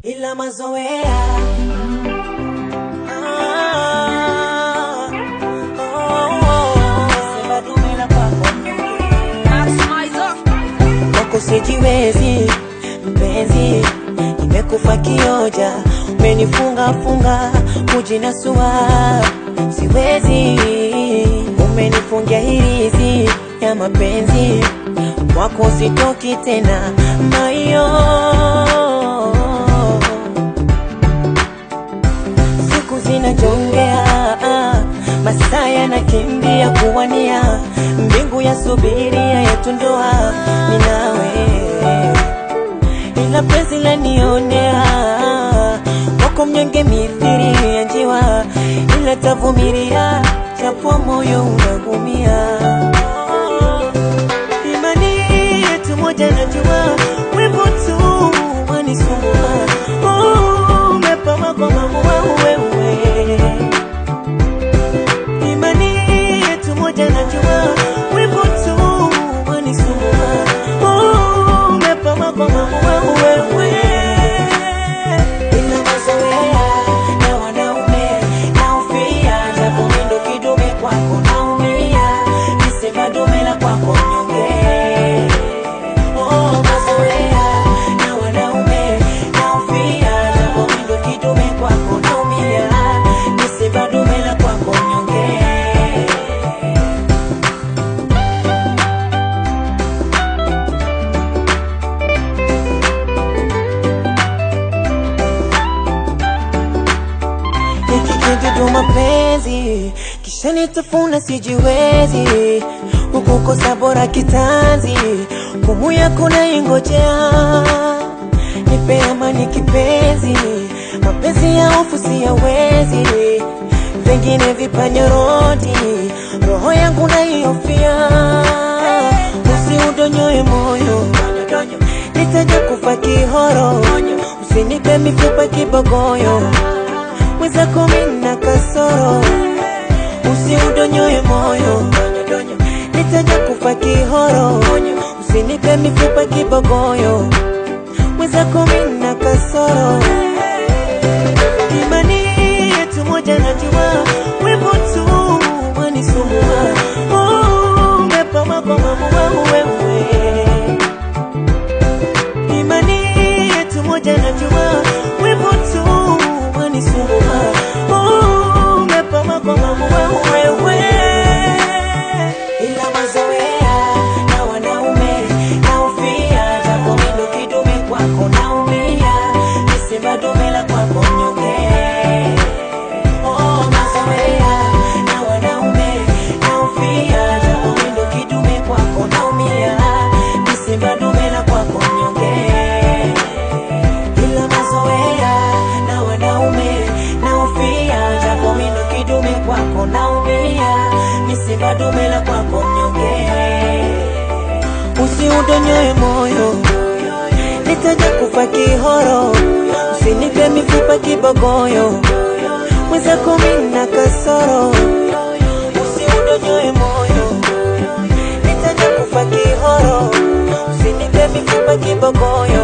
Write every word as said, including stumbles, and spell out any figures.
ila mazoea. Ah, oh, oh, sema dume la kwako wako sijiwezi mpenzi, nimekufa kioja, umenifunga funga kujinasua, siwezi, umenifungia hirizi ya mapenzi, wako sitoki tena mayo. Siku zinajongea, masaa yanakimbia kuwania, mbingu ya subiria yetu ndoa mimi nawe, ila penzi lanionea, wako mnyonge mithiri ya njiwa, ila tavumilia japo moyo unagumia. Imani yetu moja najua, wewe tu wanisumbua, oh, umepawa kwa mambo wewe. Imani yetu moja najua, wewe tu wanisumbua, oh, umepawa kwa mambo wewe. Ila mazoea na wanaume naufia, japo mendo kidume kwako naumia, nisema dume la kwako mnyonge. Oh, mazoea na wanaume naufia, japo mendo kidume kwako naumia, nisema dume la kwako mnyonge. Nikikindu mapenzi kisha nitafuna sijiwezi, ukukosa bora kitanzi, kumu yako na ingojea, nipe amani kipenzi, mapenzi ya hofu siyawezi, vingine vipanyorodi, roho yangu na iofia, usiudonyoe moyo, nitaja kufa kihoro, usinipe mifupa kibogoyo, mwezako mina kasoro, usiudonyoe moyo, nitaja kufa kihoro, usinipe mifupa kibogoyo, mwezako mina kasoro. Imani yetu moja najua, wewe tu wanisumbua, oh, umepawa kwa mambo wewe. Imani yetu moja najua, wewe tu wanisumbua, oh, umepawa kwa mambo wewe. Ila mazoea na wanaume naufia, japo mendo kidume kwako naumia, nisema dume la kwako mnyonge. Oh, mazoea na wanaume naufia, japo mendo kidume kwako naumia, nisema dume la kwako mnyonge. Ila mazoea na wanaume naufia, japo mendo kidume kwako naumia, nisema dume la kwako mnyonge. Usiudonyoe moyo, nitaja kufa kihoro, usinipe mifupa kibogoyo, mwezako mina kasoro. Usiudonyoe moyo, nitaja kufa kihoro, usinipe mifupa kibogoyo.